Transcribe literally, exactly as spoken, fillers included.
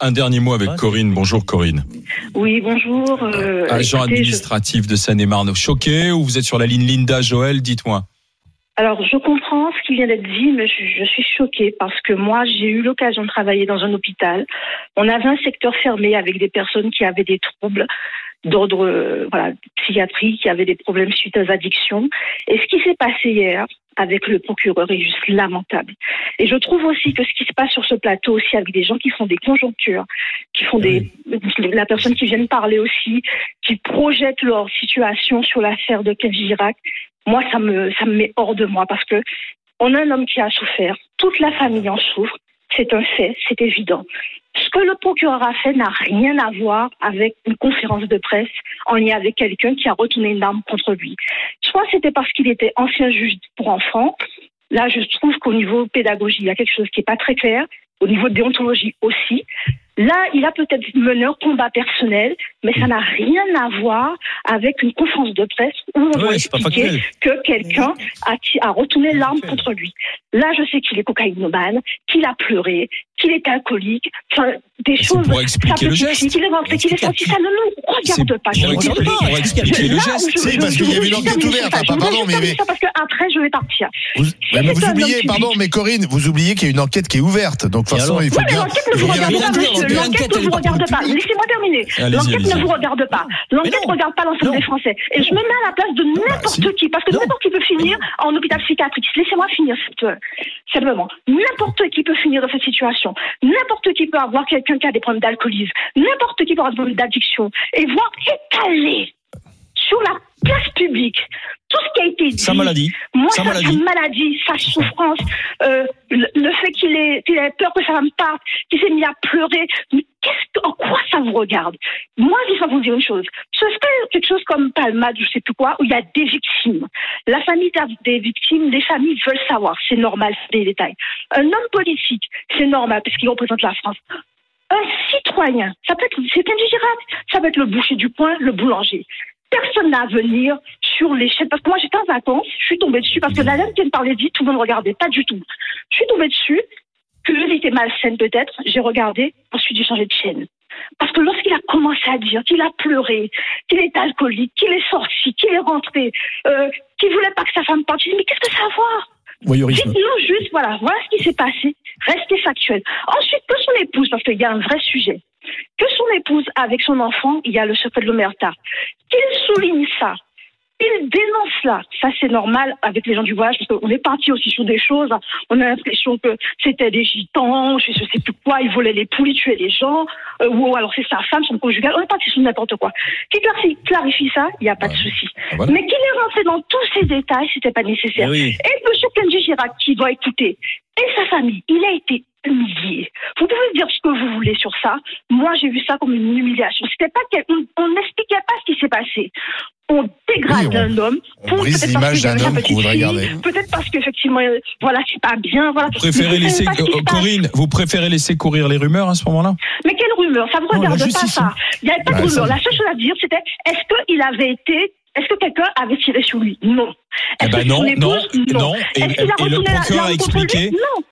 Un dernier mot avec Corinne. Bonjour Corinne. Oui, bonjour. Euh, Agent écoutez, administratif je... de Seine-et-Marne. Choqué ou vous êtes sur la ligne Linda, Joël, dites-moi. Alors, je comprends ce qui vient d'être dit, mais je, je suis choquée parce que moi, j'ai eu l'occasion de travailler dans un hôpital. On avait un secteur fermé avec des personnes qui avaient des troubles d'ordre euh, voilà, psychiatrique, qui avaient des problèmes suite aux addictions. Et ce qui s'est passé hier avec le procureur est juste lamentable. Et je trouve aussi que ce qui se passe sur ce plateau aussi avec des gens qui font des conjonctures, qui font des... La personne qui vient parler aussi, qui projette leur situation sur l'affaire de Kenji Girac, moi, ça me, ça me met hors de moi parce que on a un homme qui a souffert. Toute la famille en souffre. C'est un fait, c'est évident. Ce que le procureur a fait n'a rien à voir avec une conférence de presse en lien avec quelqu'un qui a retourné une arme contre lui. Soit c'était parce qu'il était ancien juge pour enfants. Là, je trouve qu'au niveau pédagogie, il y a quelque chose qui n'est pas très clair. Au niveau de déontologie aussi. Là, il a peut-être mené un combat personnel, mais ça n'a rien à voir avec une conférence de presse où on ouais, va expliquer que quelqu'un a, a retourné l'arme contre lui. Là, je sais qu'il est cocaïnomane, qu'il a pleuré, qu'il est alcoolique, enfin, des c'est choses... pour expliquer le geste. Qu'il est rentré, qu'il est sorti, ça ne nous regarde pas. Pour, expliquer, pour expliquer le geste. Si, parce qu'il y avait une enquête ouverte. Pardon, mais... mais... Parce qu'après, je vais partir. Vous, mais vous oubliez, pardon, mais Corinne, vous oubliez qu'il y a une enquête qui est ouverte. Donc, de toute façon, il faut bien... L'enquête ne vous regarde pas. Laissez-moi terminer. L'enquête ne vous regarde pas. L'enquête ne regarde pas l'ensemble des Français. Et je me mets à la place de n'importe qui, parce que n'importe qui peut finir en hôpital psychiatrique. Laissez-moi finir simplement. N'importe qui peut finir dans cette situation. N'importe qui peut avoir quelqu'un qui a des problèmes d'alcoolisme. N'importe qui peut avoir des problèmes d'addiction. Et voir étaler sur la place publique tout ce qui a été dit. Sa maladie. Moi, sa sa, maladie. sa maladie, sa souffrance, euh, le, le fait qu'il ait, qu'il ait peur que sa femme parte, qu'il s'est mis à pleurer. Mais qu'est-ce que, en quoi ça vous regarde? Moi, je vais vous dire une chose. Ce serait quelque chose comme Palmade, je sais plus quoi, où il y a des victimes. La famille des victimes, les familles veulent savoir. C'est normal, c'est des détails. Un homme politique, c'est normal, parce qu'il représente la France. Un citoyen, ça peut être, c'est Kenji Girac, ça peut être le boucher du coin, le boulanger. Personne n'a à venir sur les chaînes. Parce que moi, j'étais en vacances, je suis tombée dessus, parce que la dame qui me parlait vite, tout le monde regardait, pas du tout. Je suis tombée dessus, curiosité malsaine peut-être, j'ai regardé, ensuite j'ai changé de chaîne. Parce que lorsqu'il a commencé à dire qu'il a pleuré, qu'il est alcoolique, qu'il est sorti, qu'il est rentré, euh, qu'il voulait pas que sa femme parte, j'ai dit, mais qu'est-ce que ça a à voir? Voyeurisme. Dites-nous juste, voilà, voilà ce qui s'est passé, restez factuel. Ensuite, que son épouse, parce qu'il y a un vrai sujet, que son épouse, avec son enfant, il y a le secret de l'omerta, qu'il souligne ça, qu'il dénonce là, ça c'est normal avec les gens du voyage, parce qu'on est parti aussi sur des choses, on a l'impression que c'était des gitans, je sais plus quoi, ils volaient les poules, ils tuaient les gens, euh, ou alors c'est sa femme, son conjugal, on est parti sur n'importe quoi. Qu'il clarifie, clarifie ça, il n'y a pas de souci. Ah, voilà. Mais qu'il est rentré dans tous ces détails, c'était pas nécessaire. Oui. Et monsieur Kenji Girac, qui doit écouter, et sa famille, il a été humilié. Vous pouvez dire ce que vous voulez sur ça. Moi, j'ai vu ça comme une humiliation. C'était pas qu'on on n'expliquait pas ce qui s'est passé. On dégrade oui, on, un homme. On brise l'image d'un homme qu'on voudrait garder. Peut-être parce qu'effectivement, voilà, c'est pas bien. Voilà. Vous préférez laisser, euh, Corinne, vous préférez laisser courir les rumeurs à ce moment-là? Mais quelle rumeur? Ça vous Non, regarde la pas justice, ça. hein. Il n'y avait pas Bah, de rumeur. ça... La seule chose à dire, c'était est-ce qu'il avait été Est-ce que quelqu'un avait tiré sur lui? Non. Eh ben non, non, non. Et, et le procureur a expliqué. Non.